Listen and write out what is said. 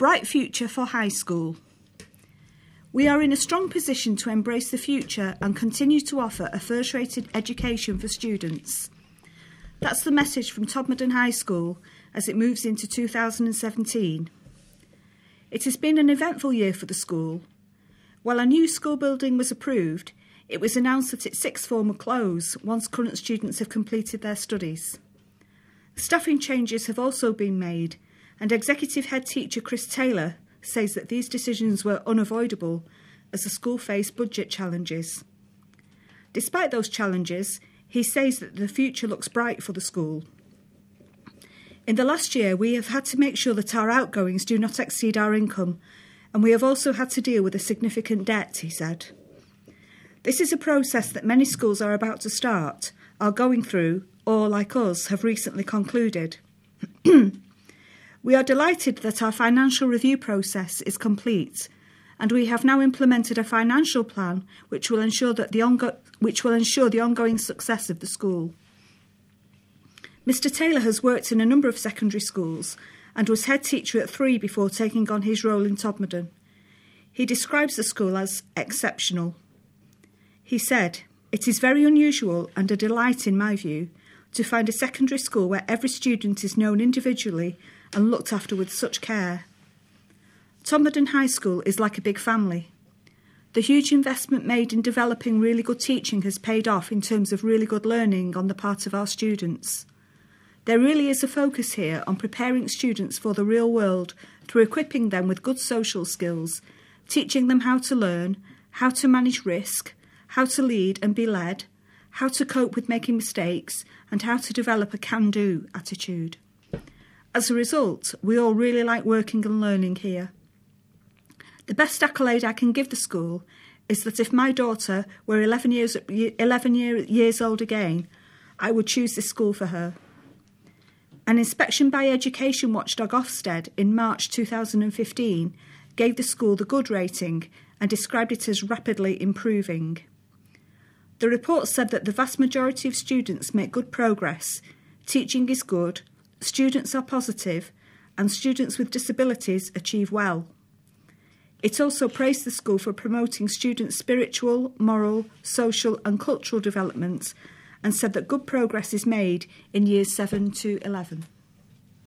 bright future for high school. We are in a strong position to embrace the future and continue to offer a first-rated education for students. That's the message from Todmorden High School as it moves into 2017. It has been an eventful year for the school. While a new school building was approved, it was announced that its sixth form would close once current students have completed their studies. Staffing changes have also been made, and Executive Head Teacher Chris Taylor says that these decisions were unavoidable as the school faced budget challenges. Despite those challenges, he says that the future looks bright for the school. In the last year, we have had to make sure that our outgoings do not exceed our income, and we have also had to deal with a significant debt, he said. This is a process that many schools are about to start, are going through, or, like us, have recently concluded. We are delighted that our financial review process is complete, and we have now implemented a financial plan which will ensure the ongoing success of the school. Mr. Taylor has worked in a number of secondary schools and was head teacher at 3 before taking on his role in Todmorden. He describes the school as exceptional. He said, "It is very unusual and a delight in my view to find a secondary school where every student is known individually and looked after with such care. Todmorden High School is like a big family. The huge investment made in developing really good teaching has paid off in terms of really good learning on the part of our students. There really is a focus here on preparing students for the real world through equipping them with good social skills, teaching them how to learn, how to manage risk, how to lead and be led, how to cope with making mistakes, and how to develop a can-do attitude. As a result, we all really like working and learning here. The best accolade I can give the school is that if my daughter were 11 years old again, I would choose this school for her." An inspection by education watchdog Ofsted in March 2015 gave the school the good rating and described it as rapidly improving. The report said that the vast majority of students make good progress, teaching is good, students are positive, and students with disabilities achieve well. It also praised the school for promoting students' spiritual, moral, social and cultural development and said that good progress is made in years 7 to 11.